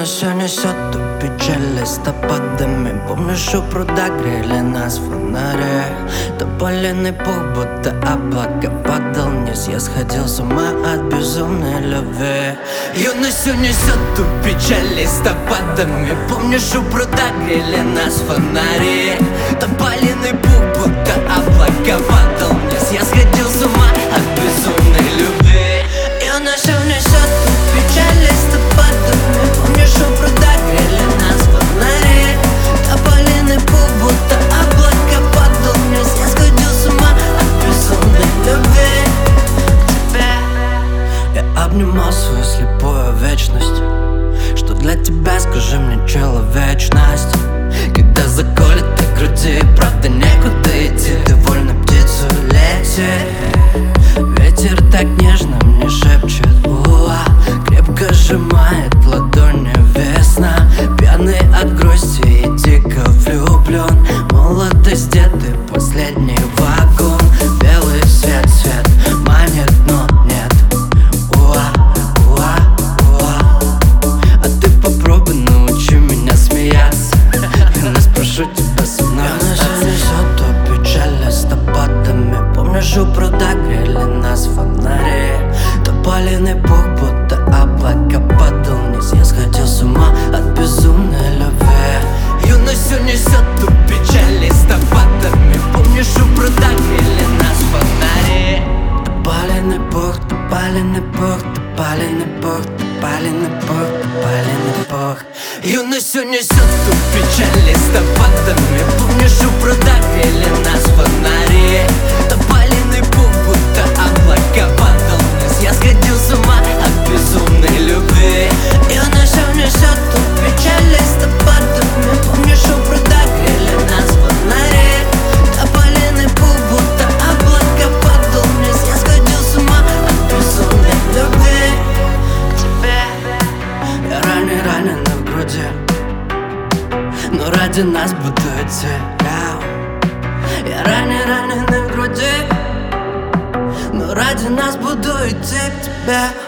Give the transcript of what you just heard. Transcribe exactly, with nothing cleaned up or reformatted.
все несет ту печаль листопадами. Помню, что пруда грели нас фонари. Тополиный пух, будто облако падал вниз. Я сходил с ума от безумной любви. Юность все несет ту печаль листопадами. Помню, что пруда грели нас фонари. Тополиный пух, будто облако падал вниз. Я сходил с ума от безумной любви. Юность все несет ту печаль листопадами. Помню, что пруда грели нас фонари. Тополиный пух, будто облако падал вниз. Я сходил с ума от безумной любви к тебе. Я обнимал свою слепую вечность. Что для тебя, скажи мне, человечность? Когда заколет в груди, правда некуда идти. Ты вольно птицу лететь. Ветер так нежно мне шепчет уа. Крепко сжимает ладони весна. Пьяный от грусти и дико влюблен. Молодость, деды, последний вагон. Белый свет, свет манит, но нет. Уа, уа, уа. А ты попробуй научи меня смеяться. Я не спрошу тебя со мной. Я все несет ту печаль листопадами. Помню, что пруда грели нас фонари. Тополиный пух, будто облако падал вниз. Я сходил с ума от безумной любви. Юность все несет ту печаль листопадами. Помню, что пруда грели нас фонари. Тополиный пух, тополиный пух, тополиный пух, тополиный пух, тополиный пух. Юность все несет ту печаль листопадами. Помню, что пруда грели нас фонари. Тополиный пух, будто облако падал вниз. Я сходил с ума от безумной любви. Юность все несет ту печаль листопадами. Помню, что пруда грели нас фонари. Тополиный пух, будто облако падал вниз. Я сходил с ума от безумной любви к тебе. Я ранен, ранен в груди, но ради нас буду идти. Я ранен, ранен в груди, но ради нас буду идти к тебе.